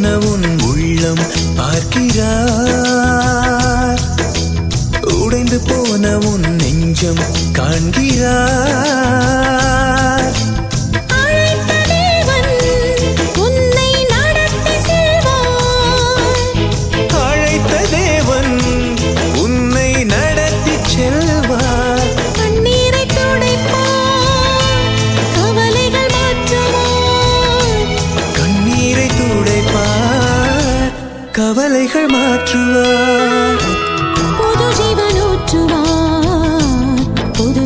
உன் உள்ளம் பார்க்கிறார். உடைந்து போன உன் நெஞ்சம் காண்கிறார். அழைத்த தேவன் உன்னை நடத்தி செல்வார். அழைத்த தேவன் உன்னை நடத்தி செல்வார். கண்ணீரை துடைப்பார், கவலைகள் மாற்றுவார். கண்ணீரை துடைப்பார், கவலைகள் மாற்றுவார். புது ஜீவன் ஊற்றுவார், புது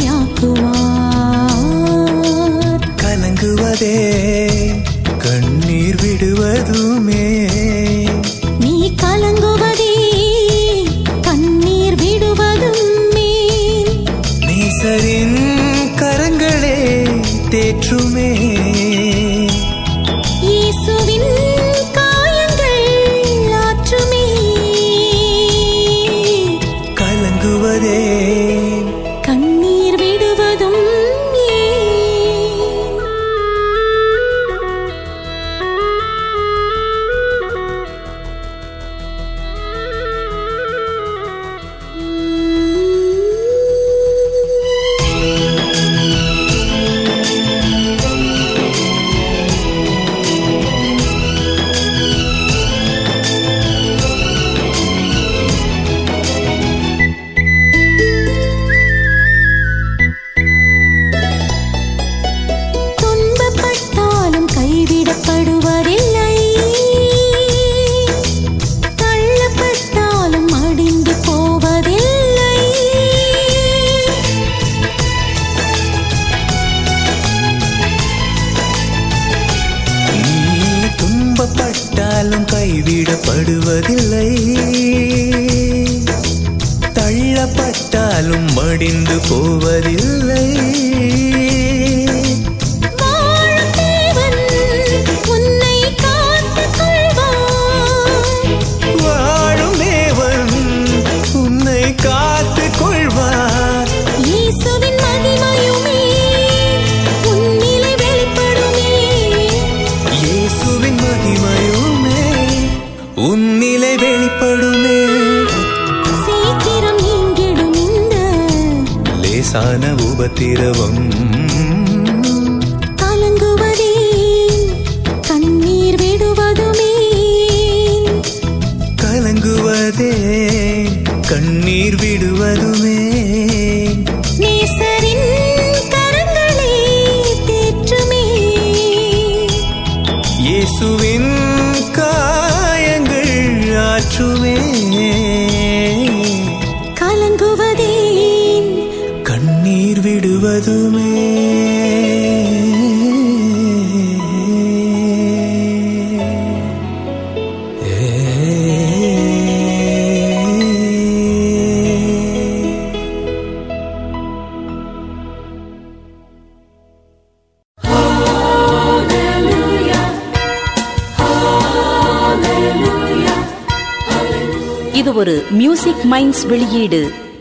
சிருஷ்டியாக்குவார். கலங்குவதே கண்ணீர் விடுவதுமே. நீ கலங்குவதே கண்ணீர் விடுவதும் மேல். நேசரின் கரங்களே தேற்றுமே. இயேசுவின் காயங்கள் ஆற்றுமே. கலங்குவதே கண்ணீர் விடுவதும் துன்பப்பட்டாலும் கைவிடப்படுவதில்லை. தள்ளப்பட்டாலும் அடிந்து போவதில்லை. நீ துன்பப்பட்டாலும் கைவிடப்படுவதில்லை. தள்ளப்பட்டாலும் மடிந்து போவதில்லை. வாழும் தேவன் உன்னை காத்துக் கொள்வார். வாழும் தேவன் உன்னை காத்துக் கொள்வார். இயேசுவின் மகிமையுமே உன்னிலே வெளிப்படுமே. இயேசுவின் மகிமையுமே உன்னிலே வெளிப்படுமே. சீக்கிரம் நீங்கிடும் இந்த லேசான உபத்திரவம். கலங்குவதே கண்ணீர் விடுவதுமே. கலங்குவதே கண்ணீர் விடுவதுமே. நேசரின் கரங்களே தேற்றுமே. இயேசுவின் காயங்கள் ஆற்றுமே. கலங்குவதே கண்ணீர் விடுவதுமே. இது ஒரு மியூசிக் மைண்ட்ஸ் வெளியீடு.